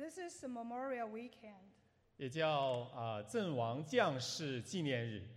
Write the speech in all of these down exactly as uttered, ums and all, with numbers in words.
This is the Memorial Weekend. 也叫啊阵亡将士纪念日。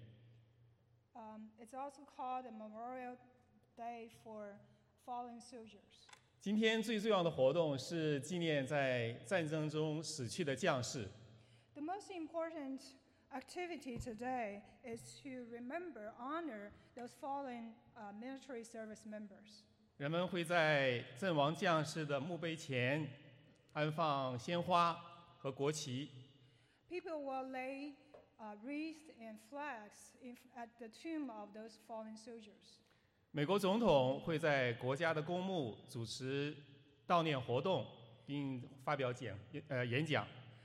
Um, it's also called a Memorial Day for fallen soldiers. 今天最重要的活动是纪念在战争中死去的将士。 The most important activity today is to remember, honor those fallen uh, military service members. 人们会在阵亡将士的墓碑前安放鲜花和国旗。 People will lay uh, wreaths and flags in, at the tomb of those fallen soldiers. 美国总统会在国家的公墓主持悼念活动，并发表讲呃演讲。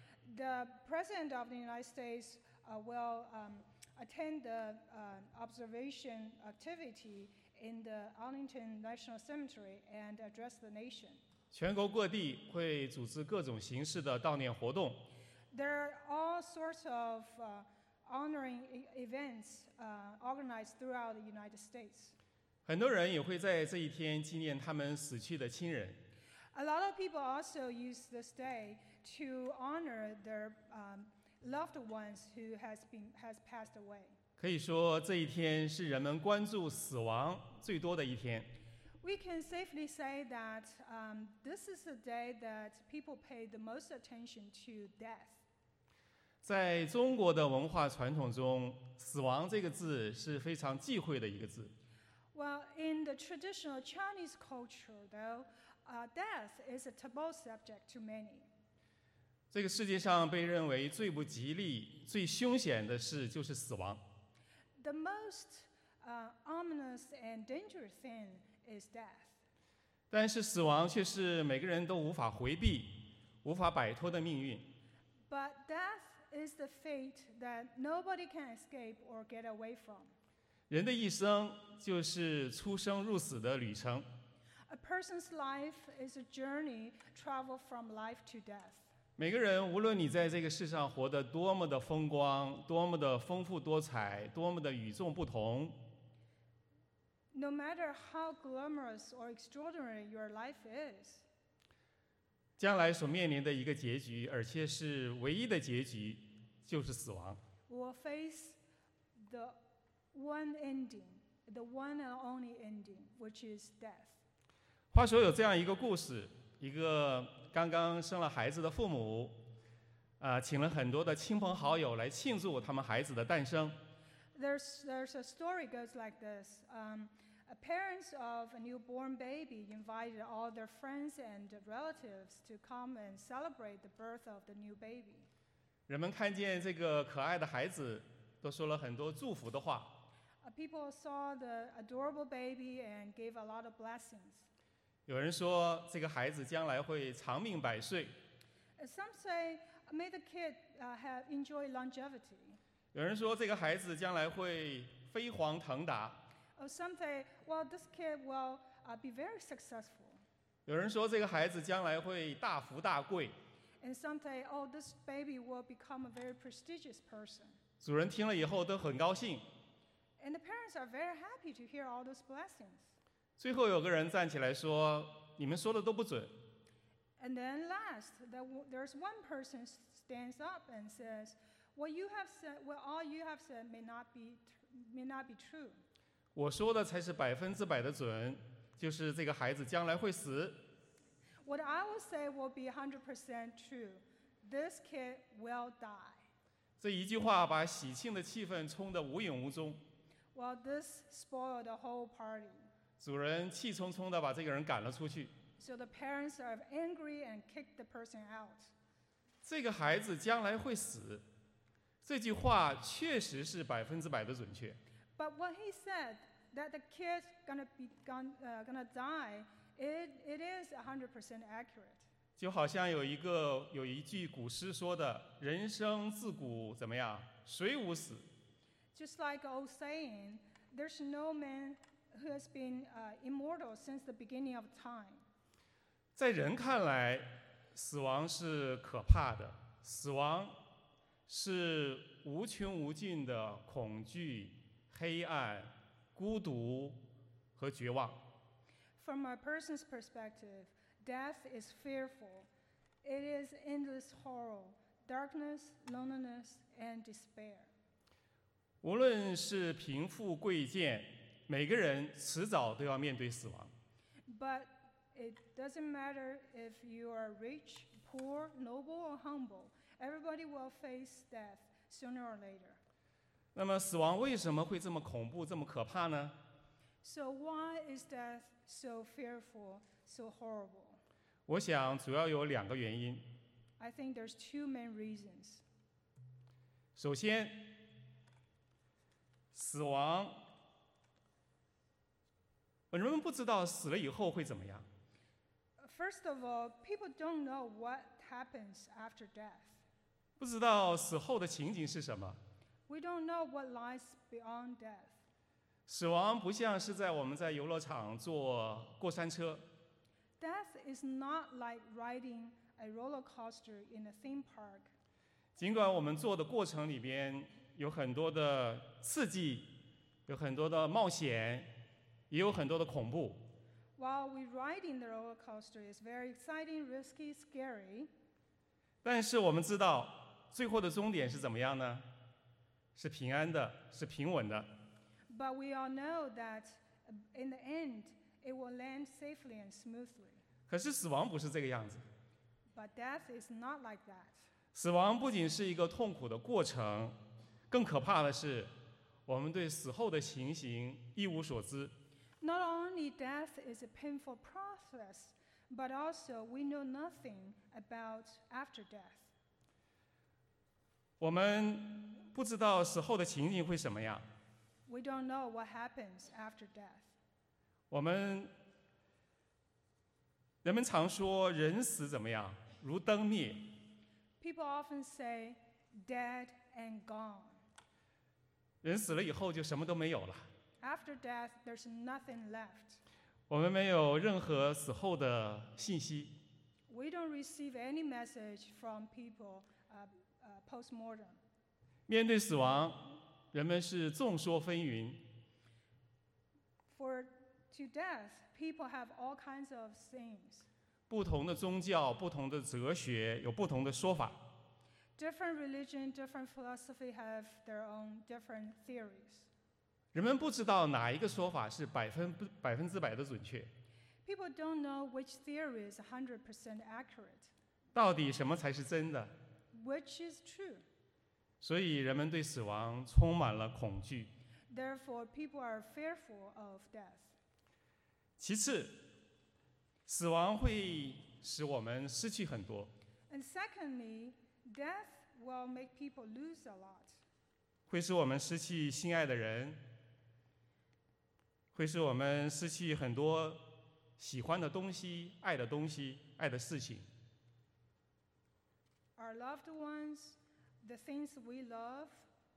The President of the United States uh, will um, attend the uh, observation activity in the Arlington National Cemetery and address the nation. 全国各地会组织各种形式的悼念活动。 There are all sorts of uh, honoring e- events uh, organized throughout the United States. 很多人也会在这一天纪念他们死去的亲人。 A lot of people also use this day to honor their um, loved ones who has been has passed away. 可以说，这一天是人们关注死亡最多的一天。 We can safely say that um, this is a day that people pay the most attention to death. 在中国的文化传统中，死亡这个字是非常忌讳的一个字。 Well, in the traditional Chinese culture, though, uh, death is a taboo subject to many. 这个世界上被认为最不吉利、最凶险的事就是死亡。 The most uh, ominous and dangerous thing is death. 但是死亡却是每个人都无法回避、无法摆脱的命运。 But death is the fate that nobody can escape or get away from. 人的一生就是出生入死的旅程。 A person's life is a journey traveled from life to death. 每个人，无论你在这个世上活得多么的风光，多么的丰富多彩，多么的与众不同， No matter how glamorous or extraordinary your life is, 将来所面临的一个结局，而且是唯一的结局，就是死亡。 we will face the one ending, the one and only ending, which is death. 话说有这样一个故事，一个刚刚生了孩子的父母，啊、请了很多的亲朋好友来庆祝他们孩子的诞生。 There's, there's a story goes like this. Um, uh, parents of a newborn baby invited all their friends and relatives to come and celebrate the birth of the new baby. 人们看见这个可爱的孩子，都说了很多祝福的话。 Uh, people saw the adorable baby and gave a lot of blessings. 有人说，这个孩子将来会长命百岁； Uh, some say, may the kid uh, have enjoy longevity. 有人说，这个孩子将来会飞黄腾达； Or some say, well, this kid will uh, be very successful. 有人说，这个孩子将来会大富大贵。 And some say, oh, this baby will become a very prestigious person. 主人听了以后都很高兴。 And the parents are very happy to hear all those blessings. 最后有个人站起来说：“你们说的都不准。 And then last, there w- there's one person stands up and says, what you have said, well, all you have said may not be, tr- may not be true. 我说的才是百分之百的准，就是这个孩子将来会死。 What I will say will be one hundred percent true. This kid will die. ” 这一句话把喜庆的气氛冲得无影无踪。 Well, this spoiled the whole party. 主人气冲冲地把这个人赶了出去。 So the parents are angry and kick the person out. 这个孩子将来会死，这句话确实是百分之百的准确。 But what he said, that the kid's gonna be gon- uh, gonna die, it, it is one hundred percent accurate. 就好像有一个有一句古诗说的：“人生自古怎么样，谁无死？” Just like old saying, there's no man who has been uh, immortal since the beginning of time. 在人看来，死亡是可怕的，死亡是无穷无尽的恐惧、黑暗、孤独和绝望。 From a person's perspective, death is fearful. It is endless horror, darkness, loneliness, and despair. 无论是贫富贵贱，每个人迟早都要面对死亡。 But it doesn't matter if you are rich, poor, noble, or humble. Everybody will face death sooner or later. 那么死亡为什么会这么恐怖、这么可怕呢？ So why is death so fearful, so horrible? 我想主要有两个原因。 I think there's two main reasons. 首先，死亡，人们不知道死了以后会怎么样。 First of all, people don't know what happens after death. 不知道死后的情景是什么。 We don't know what lies beyond death. 死亡不像是在我们在游乐场坐过山车， Death is not like riding a roller coaster in a theme park. 尽管我们做的过程里边有很多的刺激，有很多的冒险，也有很多的恐怖。 While we riding the roller coaster is very exciting, risky, scary, 但是我们知道，最后的终点是怎么样呢？是平安的，是平稳的。 but we all know that uh, in the end, it will land safely and smoothly. 可是死亡不是这个样子。 But death is not like that. 死亡不仅是一个痛苦的过程，更可怕的是，我们对死后的情形一无所知。 Not only death is a painful process, but also we know nothing about after death. 我们不知道死后的情景会什么样。 We don't know what happens after death. 我们人们常说人死怎么样，如灯灭。 People often say, dead and gone. 人死了以后就什么都没有了， After death, there's nothing left. 我们没有任何死后的信息。 We don't receive any message from people uh, uh, post-mortem. 面对死亡，人们是众说纷纭。 For to death, people have all kinds of things. 不同的宗教、不同的哲学有不同的说法。 Different religion, different philosophy have their own different theories. 人们不知道哪一个说法是百分不百分之百的准确。 People don't know which theory is one hundred percent accurate, 到底什么才是真的？ which is true. 所以人们对死亡充满了恐惧。 Therefore, people are fearful of death. 其次，死亡会使我们失去很多， And secondly, death will make people lose a lot. 会使我们失去心爱的人，会使我们失去很多喜欢的东西、爱的东西、爱的事情。 Our loved ones, the things we love,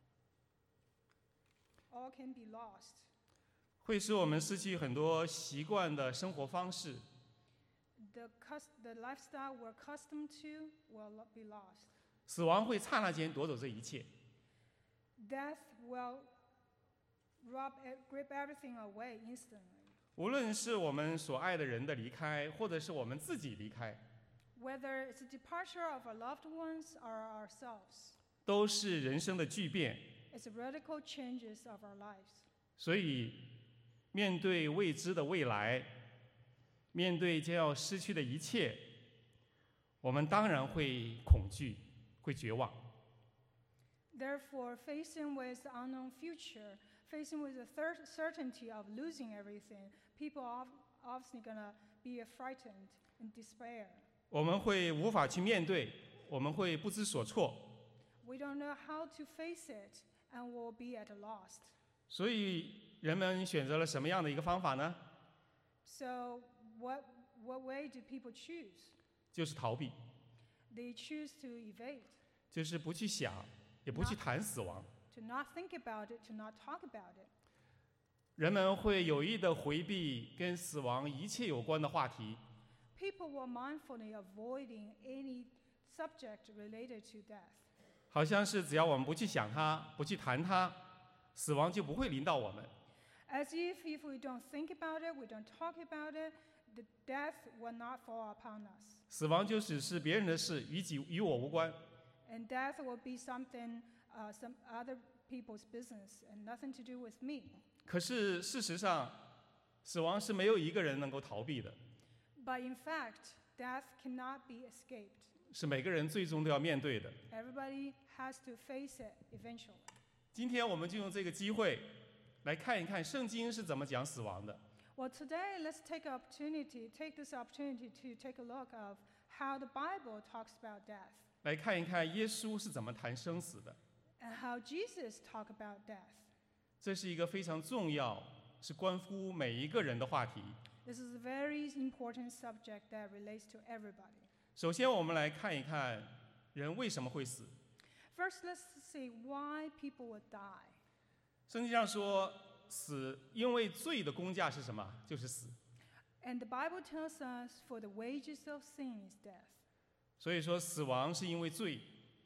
all can be lost. 会使我们失去很多习惯的生活方式， The, cus- the lifestyle we're accustomed to will lo- be lost. 死亡会刹那间夺走这一切。 Death will rob, e- grip everything away instantly. 无论是我们所爱的人的离开，或者是我们自己离开， Whether it's a departure of our loved ones or ourselves, 都是人生的巨变。 it's radical changes of our lives. 所以，面对未知的未来，面对将要失去的一切，我们当然会恐惧，会绝望。 Therefore, facing with the unknown future, facing with the thir- certainty of losing everything, people are obviously gonna be frightened and despair. 我们会无法去面对，我们会不知所措。 We don't know how to face it and will be at a loss. 所以，人们选择了什么样的一个方法呢？ So, what, what way do people choose? 就是逃避， They choose to evade, 就是不去想，也不去谈死亡。 to not think about it, to not talk about it. 人们会有意的回避跟死亡一切有关的话题， People were mindfully avoiding any subject related to death. 好像是只要我们不去想它，不去谈它，死亡就不会临到我们。 As if if we don't think about it, we don't talk about it, the death will not fall upon us. 死亡就只是别人的事，与己与我无关。 And death will be something, uh, some other people's business and nothing to do with me. 可是事实上，死亡是没有一个人能够逃避的， But in fact, death cannot be escaped. 是每个人最终都要面对的。 Everybody has to face it eventually. 今天我们就用这个机会来看一看圣经是怎么讲死亡的。 Well, today let's take an opportunity, take this opportunity to take a look of how the Bible talks about death 来看一看耶稣是怎么谈生死的。 and how Jesus talk about death. 这是一个非常重要，是关乎每一个人的话题。 This is a very important subject that relates to everybody. 首先，我们来看一看人为什么会死。 First, let's see why people would die. 圣经上说，死因为罪的工价是什么？就是死。 And the Bible tells us for the wages of sin is death. 所以说，死亡是因为罪，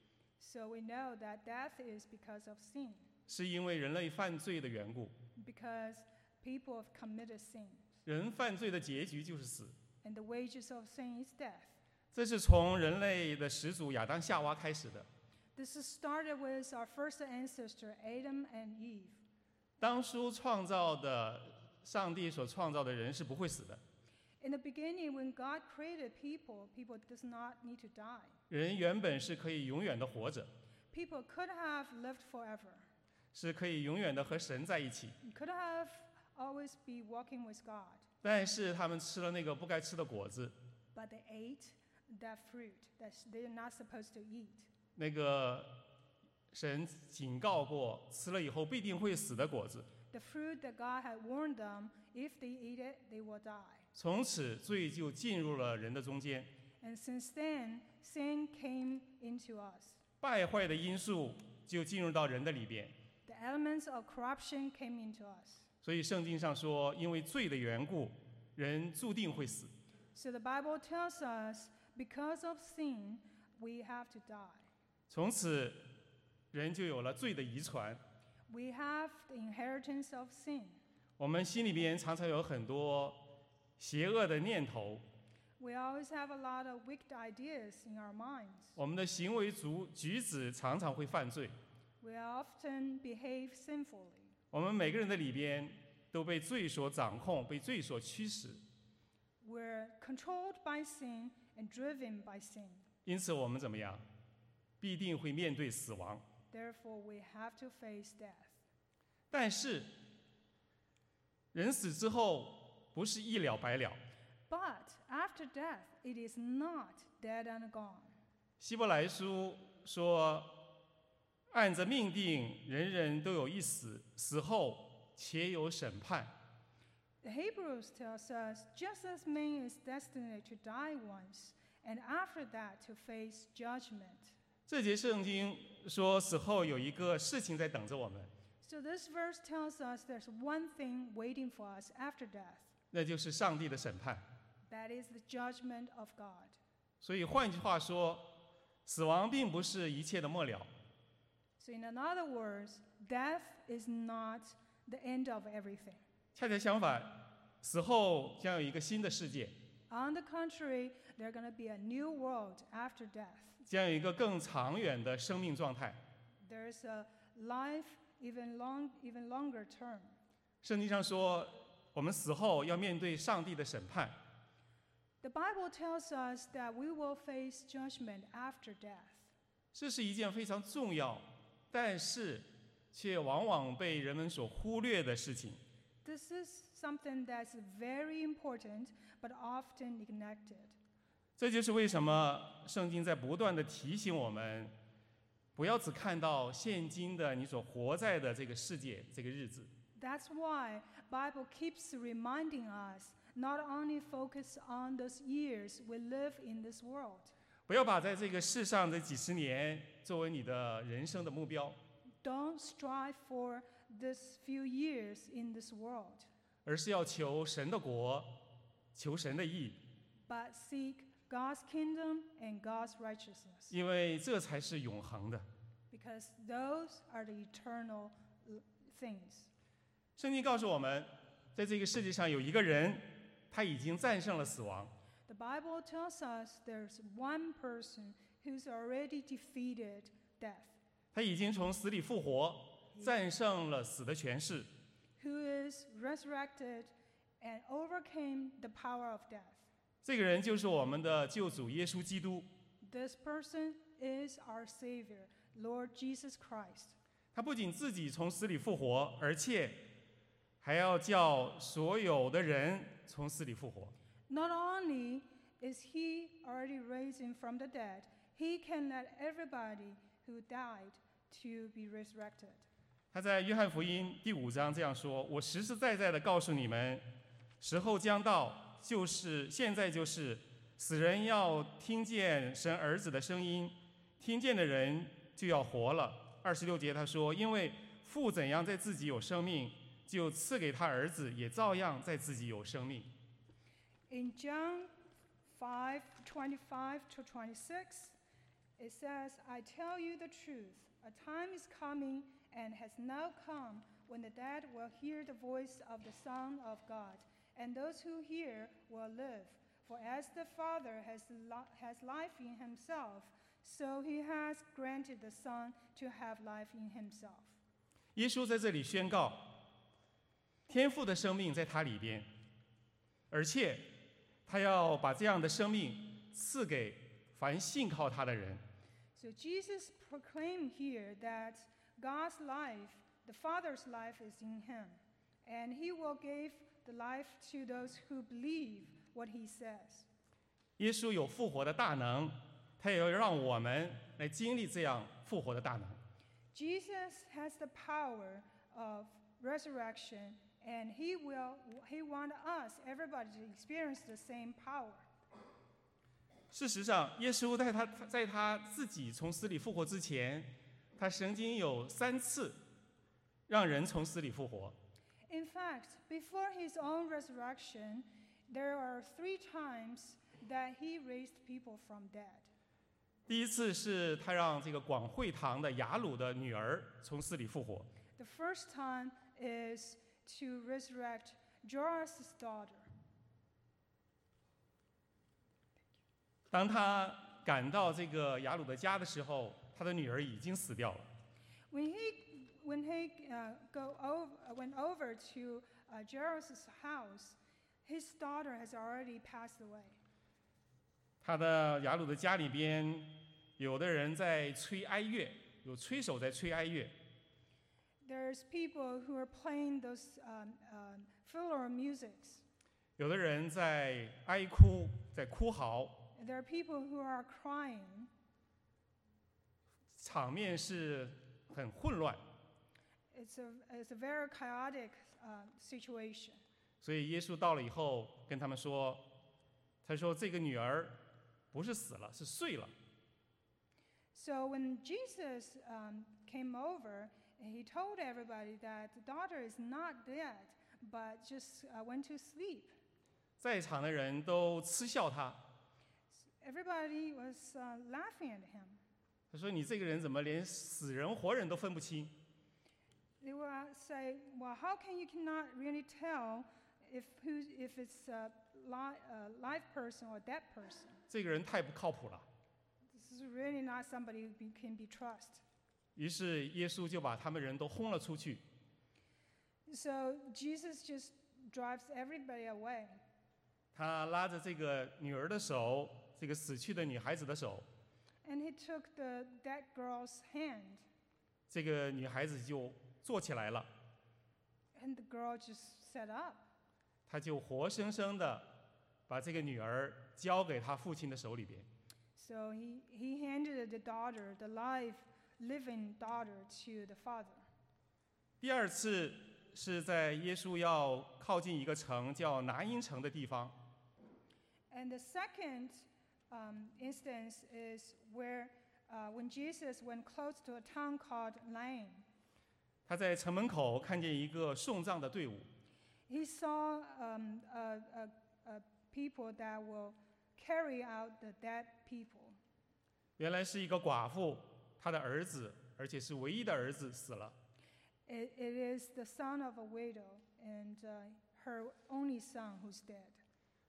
So we know that death is because of sin, 是因为人类犯罪的缘故。 because people have committed sin. 人犯罪的结局就是死。 And the wages of sin is death. 这是从人类的始祖亚当夏娃开始的。 This is started with our first ancestor, Adam and Eve. 当初创造的上帝所创造的人是不会死的， In the beginning, when God created people, people does not need to die. 人原本是可以永远的活着， People could have lived forever, 是可以永远的和神在一起。 could have always be walking with God, 但是他们吃了那个不该吃的果子， but they ate that fruit that they're not supposed to eat. 那个神警告过，吃了以后必定会死的果子。 The fruit that God had warned them, if they eat it, they will die. 从此罪就进入了人的中间， And since then, sin came into us. 败坏的因素就进入到人的里边。 The elements of corruption came into us. 所以圣经上说，因为罪的缘故，人注定会死。 So the Bible tells us, because of sin, we have to die. 从此，人就有了罪的遗传。 We have the inheritance of sin. 我们心里边常常有很多邪恶的念头， We always have a lot of wicked ideas in our minds. 我们的行为举举止常常会犯罪。 We often behave sinfully. 我们每个人的里边都被罪所掌控，被罪所驱使。 We're controlled by sin and driven by sin. 因此，我们怎么样？必定会面对死亡。 Therefore, we have to face death. 但是，人死之后不是一了百了。 But after death, it is not dead and gone. 希伯来书说，按着命定，人人都有一死，死后且有审判。 The Hebrews tells us, just as man is destined to die once, and after that to face judgment. 这节圣经说，死后有一个事情在等着我们， So this verse tells us there's one thing waiting for us after death. 那就是上帝的审判。 That is the judgment of God. 所以换句话说，死亡并不是一切的末了， So in other words, death is not the end of everything. 恰恰相反，死后将有一个新的世界， On the contrary, there's going to be a new world after death. 将有一个更长远的生命状态。 There's a life even long, even longer term. 圣经上说，我们死后要面对上帝的审判。 The Bible tells us that we will face judgment after death. 这是一件非常重要，但是却往往被人们所忽略的事情。 This is something that's very important, but often neglected. 这就是为什么圣经在不断的提醒我们，不要只看到现今的你所活在的这个世界这个日子， That's why Bible keeps reminding us not only focus on those years we live in this world. 不要把在这个世上的几十年作为你的人生的目标， Don't strive for this few years in this world, 而是要求神的国，求神的义， but seek God's kingdom and God's righteousness, 因为这才是永恒的。 because those are the eternal things. 圣经告诉我们，在这个世界上有一个人， 他已经战胜了死亡。 The Bible tells us there's one person who's already defeated death, 他已经从死里复活，战胜了死的权势。 who is resurrected and overcame the power of death. 这个人就是我们的救主耶稣基督。 This person is our Savior, Lord Jesus Christ. 他不仅自己从死里复活，而且还要叫所有的人从死里复活。 Not only is he already raising from the dead, he can let everybody who died to be resurrected. 他在约翰福音第五章这样说：“我实实在在的告诉你们，时候将到，就是现在就是，死人要听见神儿子的声音，听见的人就要活了。”二十六节他说：“因为父怎样在自己有生命，就赐给他儿子，也照样在自己有生命。” In John five twenty-five to twenty-six, it says, I tell you the truth, a time is coming and has now come when the dead will hear the voice of the Son of God, and those who hear will live. For as the Father has, li- has life in himself, so he has granted the Son to have life in himself. 耶稣在这里宣告，天父的生命在他里边，而且他要把这样的生命赐给凡信靠他的人。 So Jesus proclaimed here that God's life, the Father's life is in him, and he will give the life to those who believe what he says. 耶稣有复活的大能，他也要让我们来经历这样复活的大能。 Jesus has the power of resurrection, and he will he wants us, everybody, to experience the same power. 事实上，耶稣在他在他自己从死里复活之前，他曾经有三次让人从死里复活。 In fact, before his own resurrection, there are three times that he raised people from dead. 第一次是他让这个广会堂的雅鲁的女儿从死里复活。 The first time is to resurrect Jairus' daughter. 当他赶到这个雅鲁的家的时候，他的女儿已经死掉了。 When he when he uh, go over, went over to uh, Jairus' house, his daughter has already passed away. 他的雅鲁的家里边，有的人在吹哀乐，有吹手在吹哀乐。 There's people who are playing those um, um, funeral musics. 有的人在哀哭，在哭嚎， There are people who are crying. 场面是很混乱。 It's a it's a very chaotic uh, situation. 所以耶稣到了以后，跟他们说：“他说这个女儿不是死了，是睡了。” So when Jesus um, came over, he told everybody that the daughter is not dead, but just uh, went to sleep. 在场的人都嗤笑他。 Everybody was uh, laughing at him. 他说：“你这个人怎么连死人活人都分不清？ They will say, "Well, how can you cannot really tell if who if it's a li- a live person or dead person? 这个人太不靠谱了。” This is really not somebody who be, can be trusted." 于是耶稣就把他们人都轰了出去。 So Jesus just drives everybody away. 他拉着这个女儿的手，这个死去的女孩子的手， And he took the dead girl's hand, 这个女孩子就坐起来了， and the girl just sat up. 他就活生生的把这个女儿交给他父亲的手里边。 So he, he handed the daughter, the live, living daughter, to the father. 第二次是在耶稣要靠近一个城叫拿因城的地方， And the second um, instance is where uh, when Jesus went close to a town called Nain, 他在城门口看见一个送葬的队伍， he saw um, a, a, a people that will carry out the dead people. 原来是一个寡妇，她的儿子，而且是唯一的儿子死了。 It, it is the son of a widow and uh, her only son who's dead.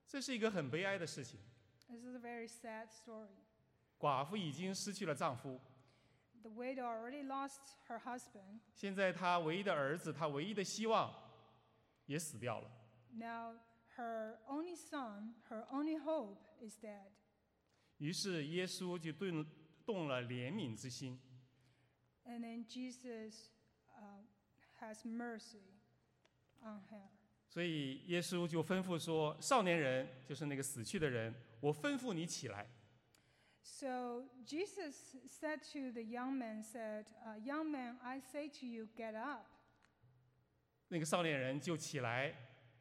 这是一个很悲哀的事情。 This is a very sad story. 寡妇已经失去了丈夫， The widow already lost her husband. 现在她唯一的儿子，她唯一的希望也死掉了。 Now her only son, her only hope is dead. 于是耶稣就动动了怜悯之心， And then Jesus uh, has mercy on her. 所以耶稣就吩咐说：“少年人，就是那个死去的人，我吩咐你起来。” So Jesus said to the young man, said, uh, "Young man, I say to you, get up." 那个少年人就起来，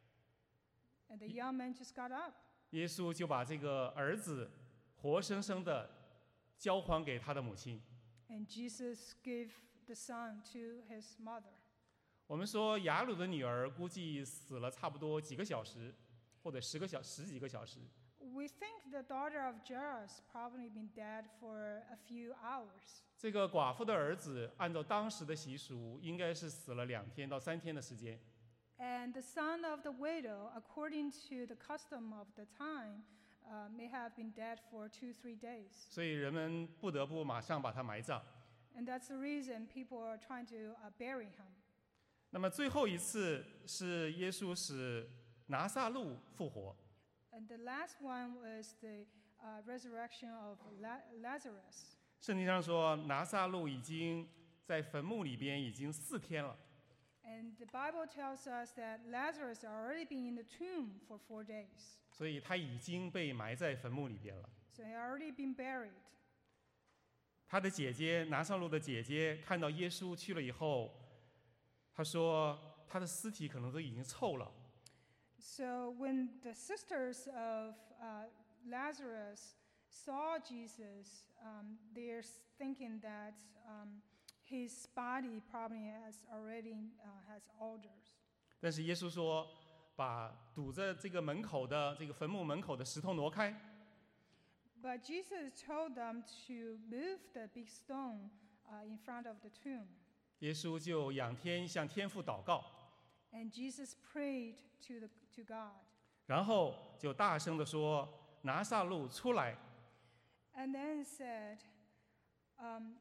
And the young man just got up. 耶稣就把这个儿子活生生的交还给他的母亲。 And Jesus gave the son to his mother. 我们说雅鲁的女儿估计死了差不多几个小时，或者十个小十几个小时。 We think the daughter of Jairus probably been dead for a few hours. 这个寡妇的儿子按照当时的习俗，应该是死了两天到三天的时间。 And the son of the widow, according to the custom of the time, uh, may have been dead for two, three days. 所以人们不得不马上把他埋葬。 And that's the reason people are trying to uh, bury him. 那么最后一次是耶稣使拿撒路复活。 And the last one was the uh, resurrection of La- Lazarus. 圣经上说，拿撒路已经在坟墓里边已经四天了。 And the Bible tells us that Lazarus had already been in the tomb for four days. 所以他已经被埋在坟墓里边了。 So he had already been buried. 他的姐姐拿撒路的姐姐看到耶稣去了以后，她说他的尸体可能都已经臭了。 So when the sisters of uh, Lazarus saw Jesus, um, they're thinking that um, his body probably has already uh, has odors. 但是耶稣说，把堵着这个门口的这个坟墓门口的石头挪开。 But Jesus told them to move the big stone uh, in front of the tomb. 耶稣就仰天向天父祷告， And Jesus prayed to, the, to God. 然后就大声地说：“拿撒路出来。” And then said, um,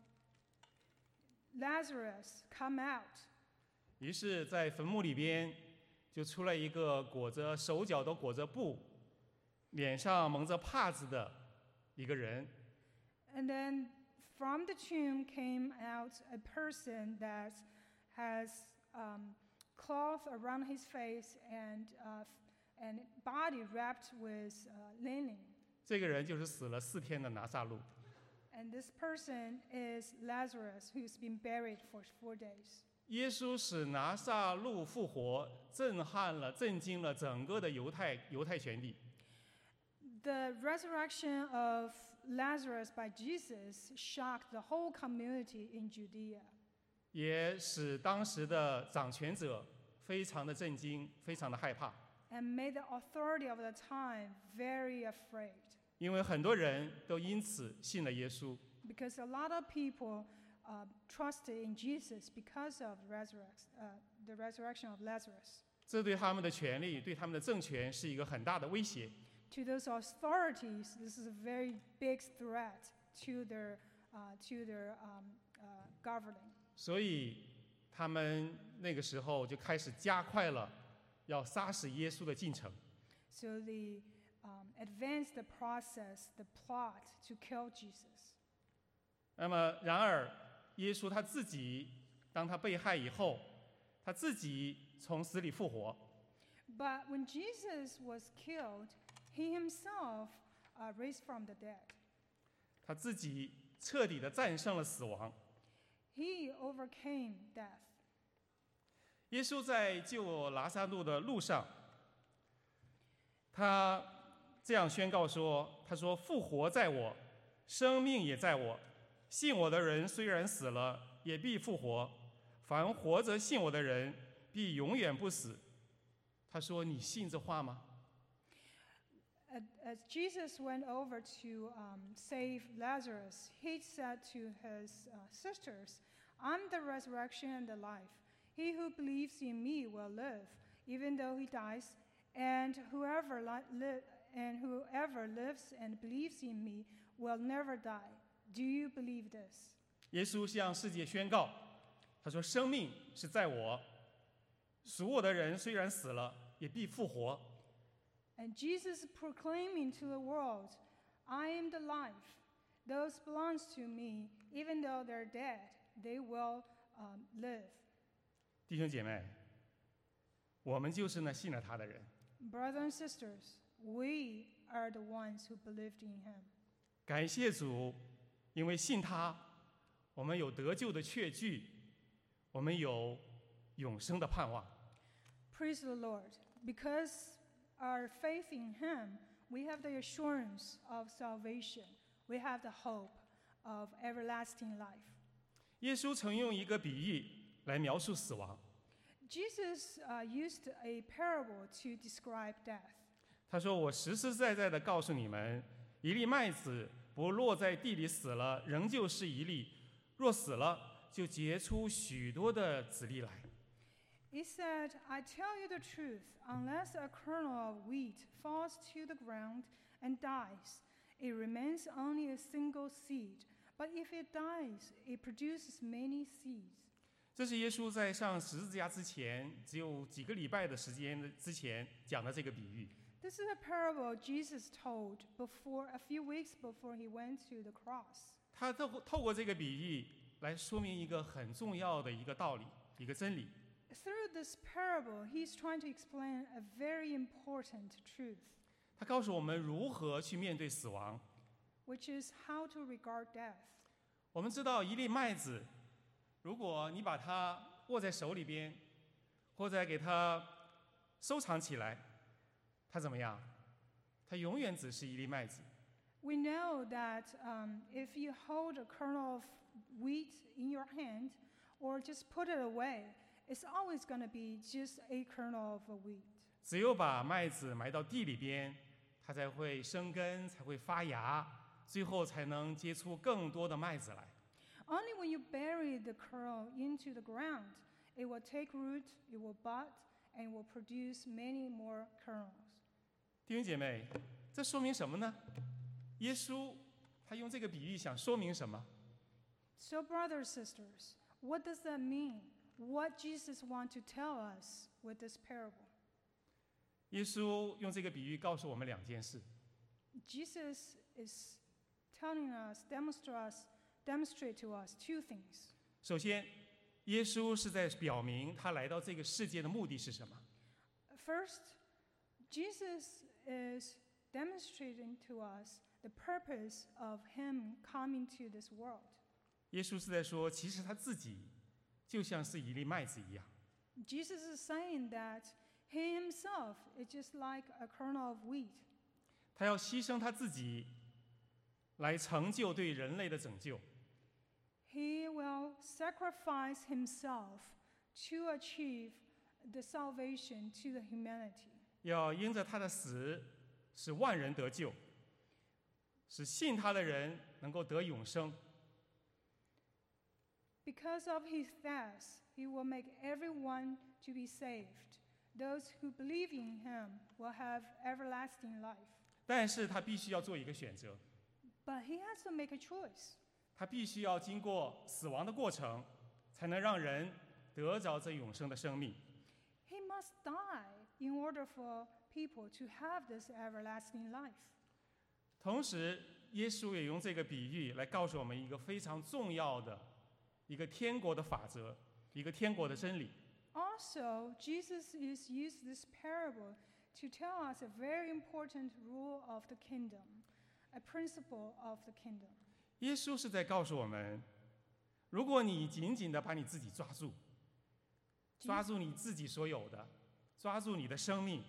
Lazarus, come out. 于是，在坟墓里边就出来一个裹着手脚都裹着布，脸上蒙着帕子的一个人。 And then from the tomb came out a person that has um, cloth around his face and, uh, and body wrapped with uh, linen. 这个人就是死了四天的拿撒路。 And this person is Lazarus, who's been buried for four days. 耶稣使拿撒路复活，震撼了、震惊了整个的犹太犹太全地。 The resurrection of Lazarus by Jesus shocked the whole community in Judea. 也使当时的掌权者非常的震惊，非常的害怕， And made the authority of the time very afraid. 因为很多人都因此信了耶稣。 Because a lot of people uh, trusted in Jesus because of resurrect, uh, the resurrection of Lazarus. 这对他们的权利、对他们的政权是一个很大的威胁。 To those authorities, this is a very big threat to their, uh, to their um, uh, governing. 所以他们那个时候就开始加快了要杀死耶稣的进程。 So they um, advanced the process, the plot to kill Jesus. 那么，然而耶稣他自己，当他被害以后，他自己从死里复活。 But when Jesus was killed, he himself uh, raised from the dead. 他自己彻底的战胜了死亡。 He overcame death. 耶稣在救拿撒路的路上，他这样宣告说：“他说，复活在我，生命也在我。信我的人虽然死了，也必复活；凡活着信我的人，必永远不死。”他说：“你信这话吗？” As Jesus went over to um, save Lazarus, he said to his uh, sisters, "I'm the resurrection and the life. He who believes in me will live, even though he dies, and whoever li- li- and whoever lives and believes in me will never die. Do you believe this? 耶稣向世界宣告，他说：“生命是在我，属我的人虽然死了，也必复活。” And Jesus proclaiming to the world, I am the life. Those belongs to me, even though they're dead, they will um, live. 弟兄姐妹，我们就是那信了他的人。 Brothers and sisters, we are the ones who believed in him. 感谢主，因为信他，我们有得救的确据，我们有永生的盼望。 Praise the Lord. Because our faith in him, we have the assurance of salvation. We have the hope of everlasting life. 耶稣曾用一个比喻来描述死亡。 Jesus uh, used a parable to describe death. 他说：“我实实在在的告诉你们，一粒麦子不落在地里死了，仍旧是一粒；若死了，就结出许多的子粒来。” He said, I tell you the truth, unless a kernel of wheat falls to the ground and dies, it remains only a single seed. But if it dies, it produces many seeds. 这是耶稣在上十字架之前只有几个礼拜的时间之前讲的这个比喻。 This is a parable Jesus told before a few weeks before he went to the cross. 他透透过这个比喻来说明一个很重要的一个道理，一个真理。 Through this parable, he's trying to explain a very important truth, 他告诉我们如何去面对死亡。 which is how to regard death. 我们知道一粒麦子，如果你把它握在手里边，或者给它收藏起来，它怎么样？它永远只是一粒麦子。 We know that um, if you hold a kernel of wheat in your hand or just put it away, it's always going to be just a kernel of a wheat. 只有把麦子埋到地里边，它才会生根，才会发芽，最后才能结出更多的麦子来。 Only when you bury the kernel into the ground, it will take root, it will bud, and it will produce many more kernels. 弟兄姐妹，这说明什么呢？耶稣他用这个比喻想说明什么？ So, brothers, sisters, what does that mean? What Jesus want to tell us with this parable? 耶稣用这个比喻告诉我们两件事。 Jesus is telling us, demonstrate us, demonstrate to us two things. 首先，耶稣是在表明他来到这个世界的目的是什么。 First, Jesus is demonstrating to us the purpose of him coming to this world. 耶稣是在说，其实他自己就像是一粒麦子一样。 Jesus is saying that he himself is just like a kernel of wheat. 他要牺牲他自己，来成就对人类的拯救。 He will sacrifice himself to achieve the salvation to the humanity. 要因着他的死，使万人得救，使信他的人能够得永生。 Because of his death, he will make everyone to be saved. Those who believe in him will have everlasting life. 但是他必须要做一个选择， But he has to make a choice. 他必须要经过死亡的过程，才能让人得着这永生的生命。 He must die in order for people to have this everlasting life. 同时，耶稣也用这个比喻来告诉我们一个非常重要的一个天国的法则，一个天国的真理。 Also, Jesus is used this parable to tell us a very important rule of the kingdom, a principle of the kingdom. 耶稣是在告诉我们，如果你紧紧的把你自己抓住，抓住你自己所有的，抓住你的生命，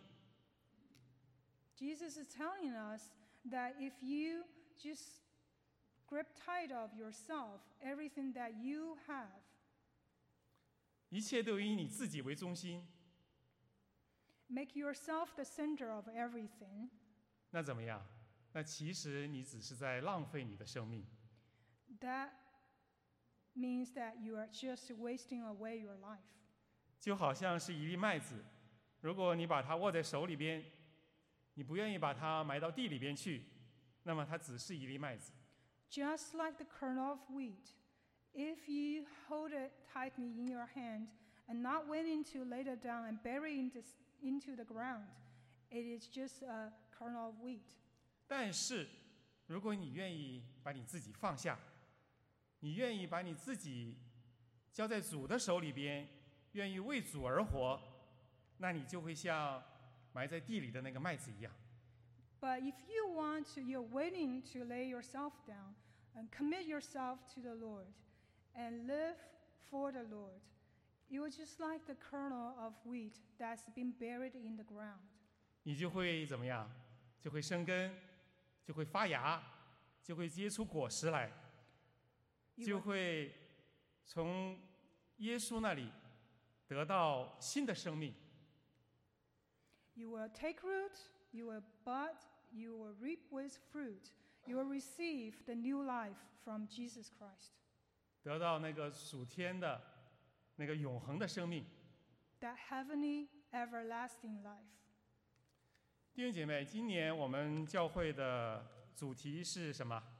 Jesus is telling us that if you just grip tight of yourself, everything that you have, 一切都以你自己为中心， make yourself the center of everything, 那怎么样？那其实你只是在浪费你的生命。 that means that you are just wasting away your life. 就好像是一粒麦子，如果你把它握在手里边， 你不愿意把它埋到地里边去，那么它只是一粒麦子。 Just like the kernel of wheat, if you hold it tightly in your hand and not willing to lay it down and bury it into the ground, it is just a kernel of wheat. 但是，如果你愿意把你自己放下，你愿意把你自己交在主的手里边，愿意为主而活，那你就会像埋在地里的那个麦子一样。 But if you want to, you're willing to lay yourself down and commit yourself to the Lord and live for the Lord, you're just like the kernel of wheat that's been buried in the ground. 你就会怎么样？就会生根，就会发芽，就会结出果实来，就会从耶稣那里得到新的生命。 You will take root, you will bud, you will reap with fruit. You will receive the new life from Jesus Christ. 得到那个属天的、那个永恒的生命。 That heavenly, everlasting life. 弟兄姐妹，今年我们教会的主题是什么？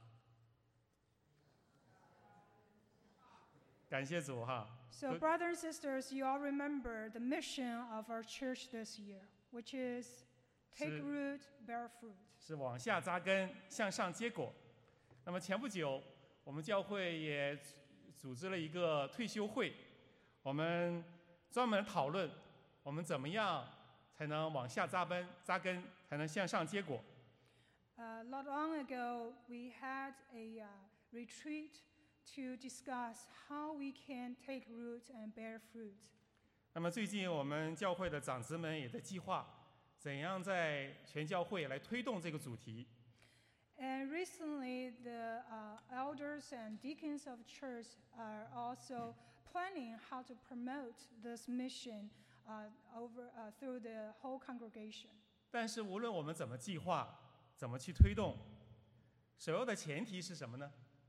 感谢主哈。 So, brothers and sisters, you all remember the mission of our church this year, which is take root, bear fruit. 是往下扎根，向上结果。那么前不久，我们教会也组织了一个退休会，我们专门讨论我们怎么样才能往下扎根，扎根才能向上结果。 Uh, not long ago, we had a uh, retreat to discuss how we can take root and bear fruit. 那么最近我们教会的长子们也在计划，怎样在全教会来推动这个主题。 And recently, the uh, elders and deacons of church are also planning how to promote this mission uh, over uh, through the whole congregation. 但是无论我们怎么计划，怎么去推动，首要的前提是什么呢？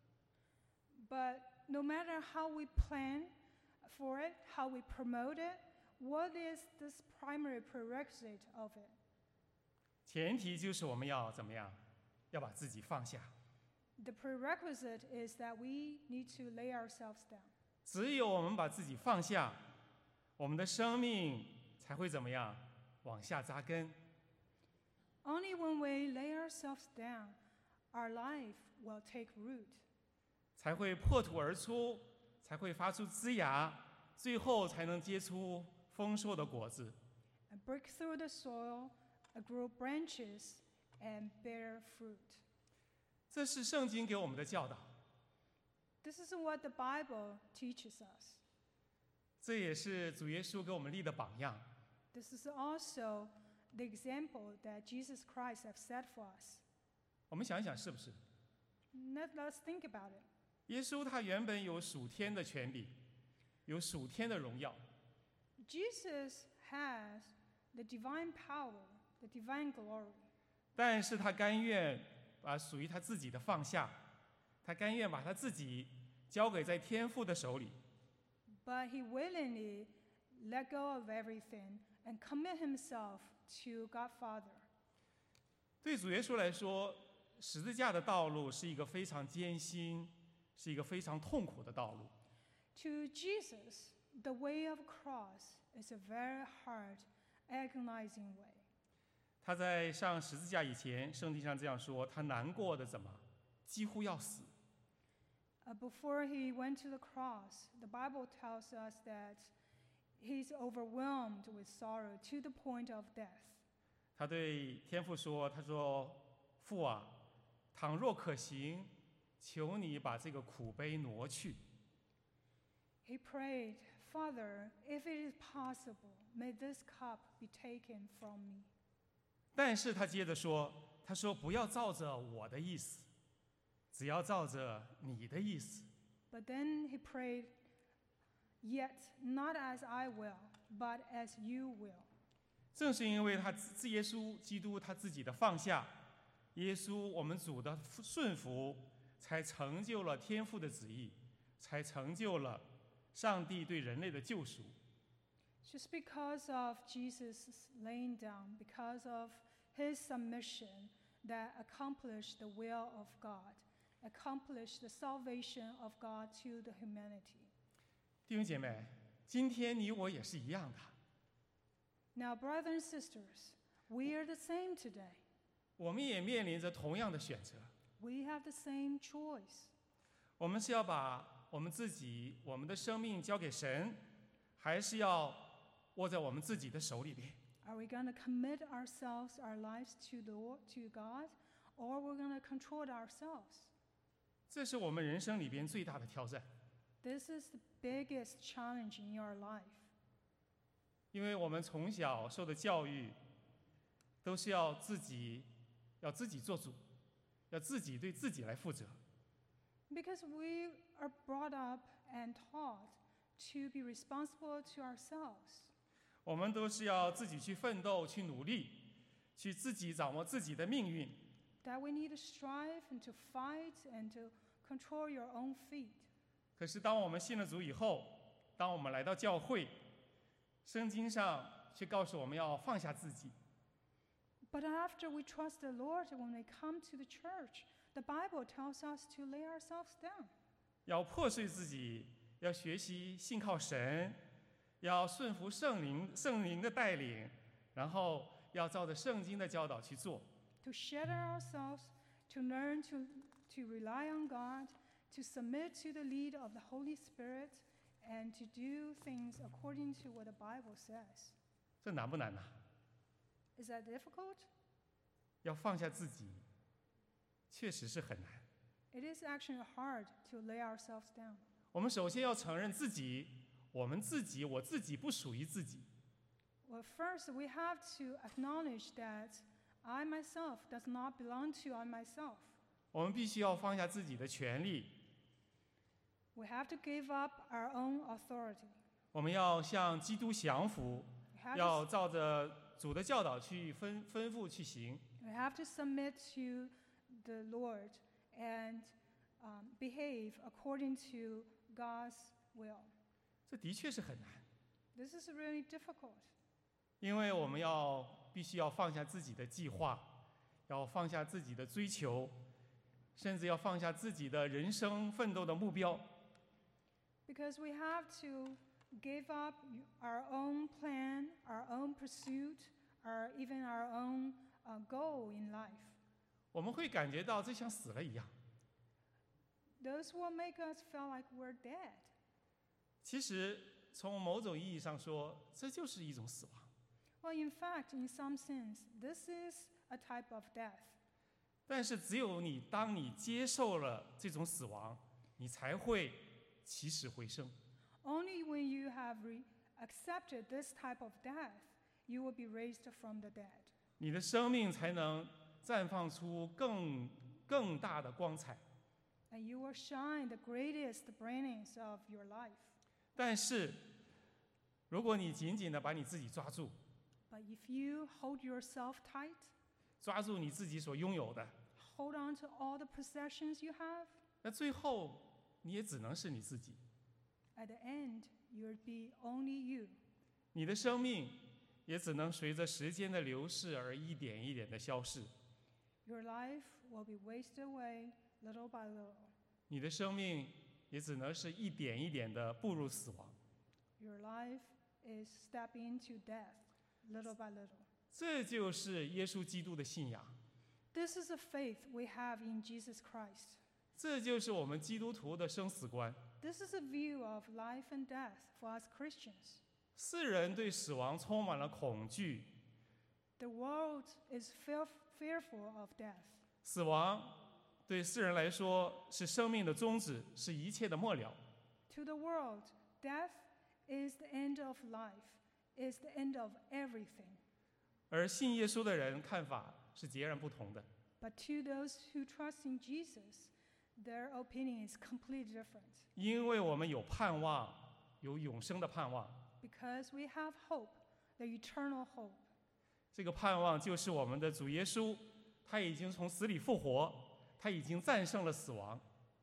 But no matter how we plan for it, how we promote it, what is this primary prerequisite of it? 前提就是我们要怎么样？要把自己放下。 The prerequisite is that we need to lay ourselves down. 只有我们把自己放下，我们的生命才会怎么样？往下扎根。 Only when we lay ourselves down, our life will take root. 才会破土而出，才会发出枝芽，最后才能结出丰硕的果子。 And break through the soil, and grow branches, and bear fruit. 这是圣经给我们的教导。 This is what the Bible teaches us. 这也是主耶稣给我们立的榜样。 This is also the example that Jesus Christ has set for us. 我们想一想，是不是？ Let, let's think about it. 耶稣他原本有属天的权柄，有属天的荣耀。 Jesus has the divine power, the divine glory. 但是他甘愿把属于他自己的放下，他甘愿把他自己交给在天父的手里。 But he willingly let go of everything and commit himself to God Father. 对主耶稣来说，十字架的道路是一个非常艰辛，是一个非常痛苦的道路。 To Jesus, the way of cross is a very hard, agonizing way. 他在上十字架以前，圣经上这样说：他难过的怎么，几乎要死。 Uh, before he went to the cross, the Bible tells us that he's overwhelmed with sorrow to the point of death. 他对天父说：“他说，父啊，倘若可行，求你把这个苦杯挪去。” He prayed, Father, if it is possible, may this cup be taken from me. 但是他接着说：“他说不要照着我的意思，只要照着你的意思。” But then he prayed, Yet not as I will, but as you will. 正是因为他自耶稣基督他自己的放下，耶稣我们主的顺服，才成就了天父的旨意，才成就了上帝对人类的救赎。 Just because of Jesus laying down, because of his submission that accomplished the will of God, accomplished the salvation of God to the humanity. 弟兄姐妹，今天你我也是一样的。 Now, brothers and sisters, we are the same today. 我们也面临着同样的选择。 We have the same choice. 我们是要把我们自己、我们的生命交给神，还是要握在我们自己的手里边？ Are we going to commit ourselves, our lives to the Lord, to God, or we're going to control it ourselves? 这是我们人生里边最大的挑战。 This is the biggest challenge in your life. 因为我们从小受的教育，都是要自己，要自己做主，要自己对自己来负责。 Because we are brought up and taught to be responsible to ourselves. 我们都是要自己去奋斗、去努力，去自己掌握自己的命运。 That we need to strive and to fight and to control your own fate. 可是当我们信了主以后，当我们来到教会，圣经上却告诉我们要放下自己。 But after we trust the Lord, when we come to the church, the Bible tells us to lay ourselves down. 要破碎自己，要学习信靠神，要顺服圣灵圣灵的带领，然后要照着圣经的教导去做。 To shatter ourselves, to learn to, to rely on God, to submit to the lead of the Holy Spirit, and to do things according to what the Bible says. 这难不难呢？ Is that difficult? 要放下自己，确实是很难。 It is actually hard to lay ourselves down. 我们首先要承认自己，我们自己，我自己不属于自己。 Well, first, we have to acknowledge that I myself does not belong to I myself. 我们必须要放下自己的权利， We have to give up our own authority. 我们要向基督降服， We have, 要 to, 照着主的教导去吩吩咐去行。 we have to submit to the Lord and um, behave according to God's will. 这的确是很难， This is really difficult 因为我们要必须要放下自己的计划，要放下自己的追求，甚至要放下自己的人生奋斗的目标。 because we have to give up our own plan, our own pursuit, or even our own uh, goal in life. 我们会感觉到这像死了一样。 Those will make us feel like we're dead. 其实从某种意义上说，这就是一种死亡。 Well, in fact, in some sense, this is a type of death. 但是只有你当你接受了这种死亡，你才会起死回生。 Only when you have re- accepted this type of death, you will be raised from the dead. 你的生命才能绽放出更更大的光彩。 And you will shine the greatest brightness of your life. 但是，如果你紧紧的把你自己抓住， But if you hold yourself tight, 抓住你自己所拥有的， hold on to all the possessions you have, 那最后你也只能是你自己。 at the end, you'll be only you. 你的生命也只能随着时间的流逝而一点一点的消逝。 Your life will be wasted away little by little. 你的生命也只能是一点一点的步入死亡。 Your life is stepping into death little by little. 这就是耶稣基督的信仰， This is a faith we have in Jesus Christ. 这就是我们基督徒的生死观。 This is a view of life and death for us Christians. 世人对死亡充满了恐惧， The world is fear- fearful of death. 死亡对世人来说是生命的终止，是一切的末了。 To the world, death is the end of life, is the end of everything. 而信耶稣的人看法是截然不同的。 But to those who trust in Jesus, their opinion is completely different. 因为我们有盼望，有永生的盼望。 Because we have hope, the eternal hope. 这个盼望就是我们的主耶稣，他已经从死里复活，他已经战胜了死亡。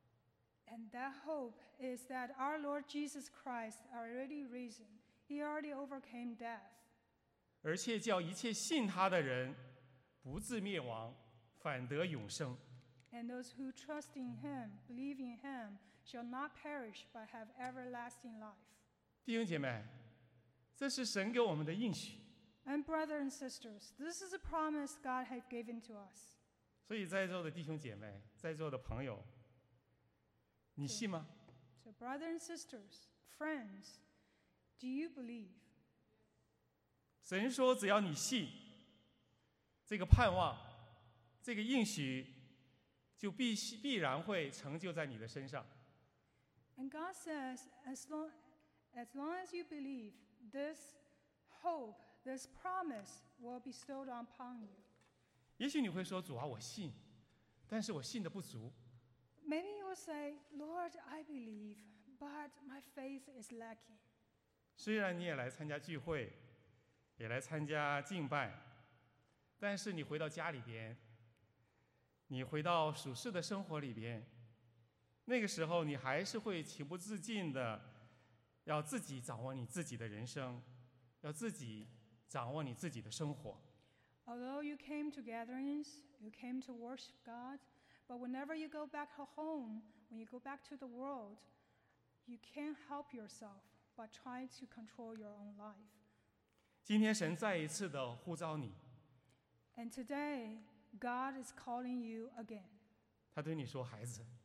And that hope is that our Lord Jesus Christ already risen. He already overcame death. 而且叫一切信他的人不至灭亡，反得永生。 And those who trust in him, believe in him, shall not perish but have everlasting life. 弟兄姐妹，这是神给我们的应许。 And brothers and sisters, this is a promise God has given to us. 所以在座的弟兄姐妹，在座的朋友，你信吗？ So brothers and sisters, friends, do you believe? 神说，只要你信，这个盼望，这个应许，就必必然会成就在你的身上。 And God says, as long, as long as you believe, this hope, this promise will be bestowed upon you. 也许你会说：“主啊，我信，但是我信的不足。” Maybe you will say, Lord, I believe, but my faith is lacking. 虽然你也来参加聚会，也来参加敬拜，但是你回到家里边，你回到属世的生活里边，那个时候你还是会情不自禁的要自己掌握你自己的人生，要自己掌握你自己的生活。 Although you came to gatherings, you came to worship God, but whenever you go back home, when you go back to the world, you can't help yourself but try to control your own life. 今天神再一次的呼召你， And today, God is calling you again. 他对你说：“孩子，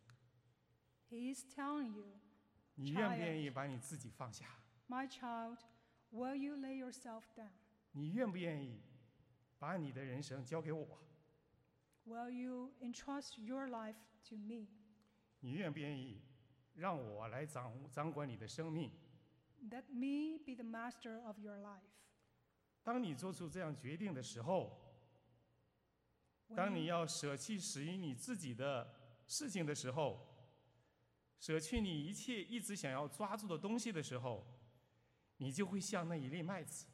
He is telling you, 你愿不愿意把你自己放下？ my child, will you lay yourself down? 你愿不愿意把你的人生交给我？ Will you entrust your life to me? 你愿不愿意让我来掌掌管你的生命？ Let me be the master of your life. 当你做出这样决定的时候， 当 When 你 you, 要舍弃属于你自己的事情的时候，舍去你一切一直想要抓住的东西的时候，你就会像那一粒麦子，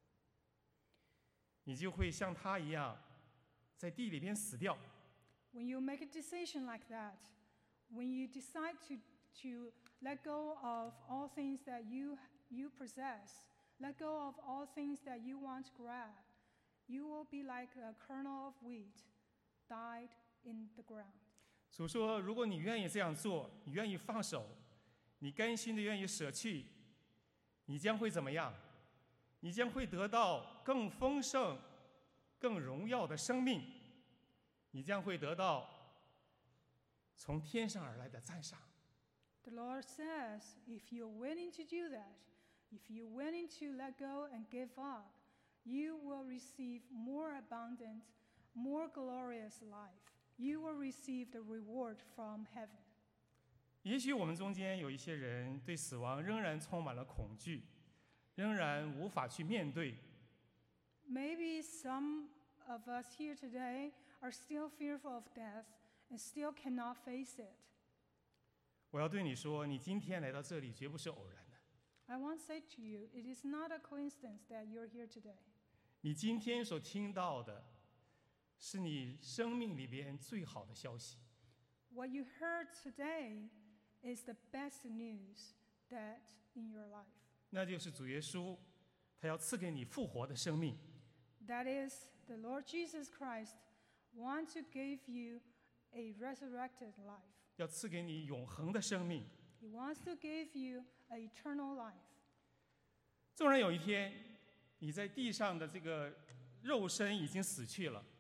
你就会像他一样，在地里边死掉。 when you make a decision like that, when you decide to, to let go of all things that you, you possess, let go of all things that you want to grab, you will be like a kernel of wheat died in the ground. 主说：“如果你愿意这样做，你愿意放手，你甘心的愿意舍去，你将会怎么样？你将会得到更丰盛、更荣耀的生命，你将会得到从天上而来的赞赏。” The Lord says, if you're willing to do that, if you're willing to let go and give up, you will receive more abundant, more glorious life. You will receive the reward from heaven. 也许我们中间有一些人对死亡仍然充满了恐惧，仍然无法去面对。 Maybe some of us here today are still fearful of death and still cannot face it. 我要对你说，你今天来到这里绝不是偶然的。 I want to say to you, it is not a coincidence that you're here today. 你今天所听到的，是你生命里边最好的消息。 What you heard today is the best news that in your life. 那就是主耶稣，他要赐给你复活的生命。 That is, the Lord Jesus Christ wants to give you a resurrected life. 要赐给你永恒的生命。 He wants to give you an eternal life. 纵然有一天，你在地上的这个肉身已经死去了，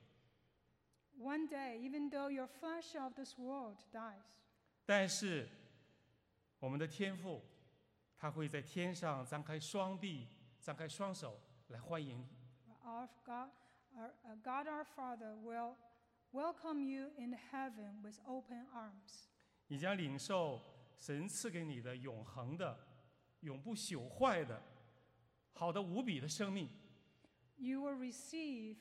One day, even though your flesh of this world dies, 但是我们的天父，他会在天上张开双臂，张开双手来欢迎你。 our God, our, uh, God our Father will welcome you in heaven with open arms. 你将领受神赐给你的永恒的、永不朽坏的、好的无比的生命。 You will receive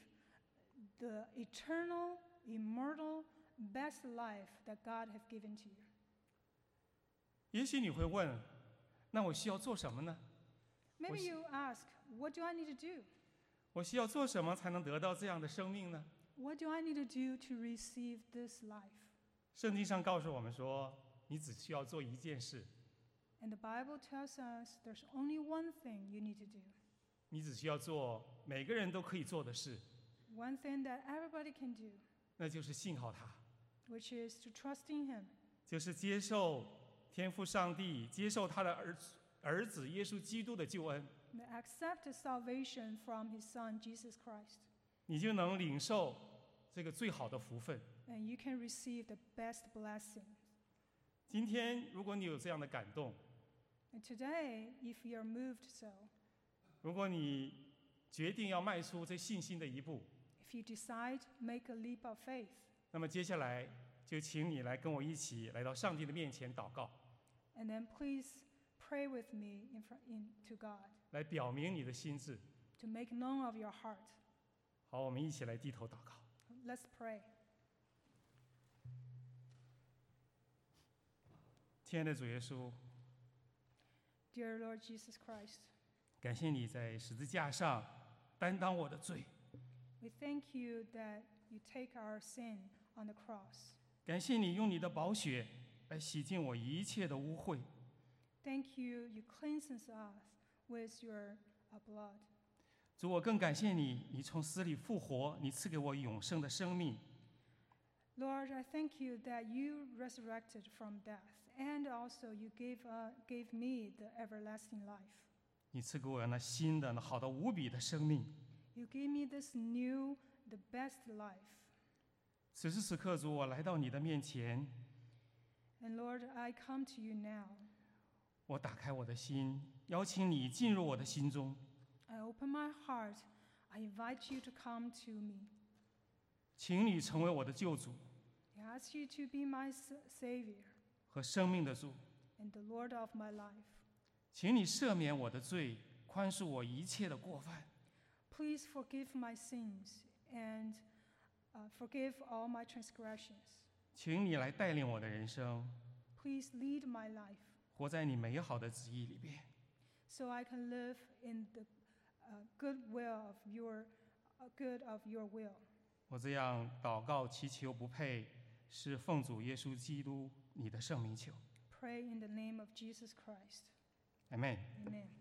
the eternal, immortal, best life that God has given to you. 也许你会问，那我需要做什么呢？ Maybe you ask, what do I need to do? 我需要做什么才能得到这样的生命呢？ What do I need to do to receive this life? 圣经上告诉我们说，你只需要做一件事， And the Bible tells us there's only one thing you need to do. 你只需要做每个人都可以做的事， one thing that everybody can do, 那就是信靠他， which is to trust in Him, 就是接受天父上帝，接受他的儿子儿子耶稣基督的救恩， and accept the salvation from His Son, Jesus Christ. 你就能领受这个最好的福分。 And you can receive the best blessing. 今天，如果你有这样的感动， And today, if you're moved so, 如果你决定要迈出这信心的一步， if you decide, make a leap of faith, 那么接下来就请你来跟我一起来到上帝的面前祷告， and then please pray with me in front, in, to God, 来表明你的心志。 to make known of your heart. 好，我们一起来低头祷告。 Let's pray. 亲爱的主耶稣， Dear Lord Jesus Christ, 感谢你在十字架上担当我的罪， we thank you that you take our sin on the cross. 感谢你用你的宝血来洗净我一切的污秽。 Thank you, you cleanse us with your uh, blood. 主，我更感谢你，你从死里复活，你赐给我永生的生命。 Lord, I thank you that you resurrected from death, and also you gave, uh, gave me the everlasting life. 你赐给我那新的、那好的无比的生命。 You gave me this new, the best life. 此时此刻，主，我来到你的面前， And Lord, I come to you now. 我打开我的心，邀请你进入我的心中。 I open my heart. I invite you to come to me. 请你成为我的救主 I ask you to be my sa- Savior 和生命的主， and the Lord of my life. 请你赦免我的罪，宽恕我一切的过犯。 Please forgive my sins and uh, forgive all my transgressions. 请你来带领我的人生， Please lead my life 活在你美好的旨意里边。 so I can live in the uh, good will of your uh, good of your will. 我这样祷告祈求不配，是奉主耶稣基督你的圣名求。 Pray in the name of Jesus Christ. Amen。 Amen.